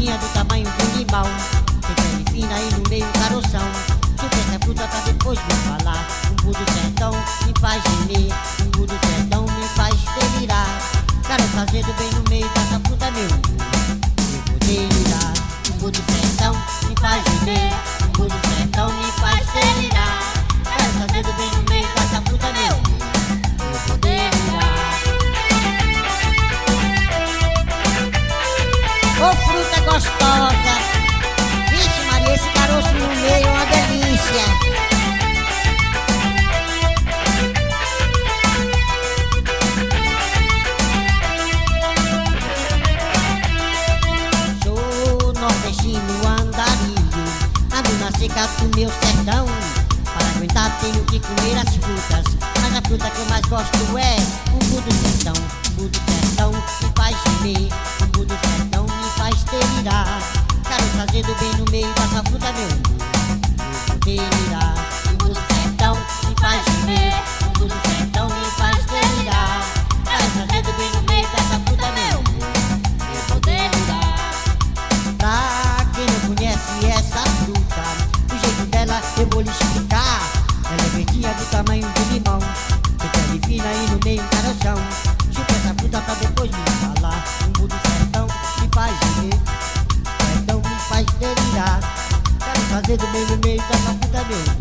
verdinha do tamanho de um limão, tem pele fina e no meio caroção. Chupa essa fruta pra depois me falar. Umbu do sertão me faz gemer, umbu do sertão me faz delirar. Garoto azedo bem no meio dessa fruta, meu eu vou delirar. Umbu do sertão me faz gemer, umbu do sertão me faz delirar. Garoto azedo bem no meio dessa fruta, meu eu vou delirar. Ô fruta gostosa, vixe Maria, esse caroço no meio é uma delícia. Sou nordestino andarilho, ando na seca do meu sertão. Para aguentar tenho que comer as frutas, mas a fruta que eu mais gosto é umbu do sertão. Umbu do sertão me faz gemer, umbu do sertão me faz delirar. Garoto azedo bem no meio dessa fruta, meu eu vou delirar. Umbu do sertão me faz gemer, umbu do sertão me faz delirar. Garoto azedo bem no meio dessa fruta, meu eu vou delirar. Pra quem não conhece essa fruta, o jeito dela eu vou lhe explicar. Ela é verdinha do tamanho de limão, tem pele fina e no meio caroção. Chupa essa fruta pra depois me falar. Umbu do sertão me faz gemer, sertão me faz delirar. Quero fazer do meio no meio dessa fruta, meu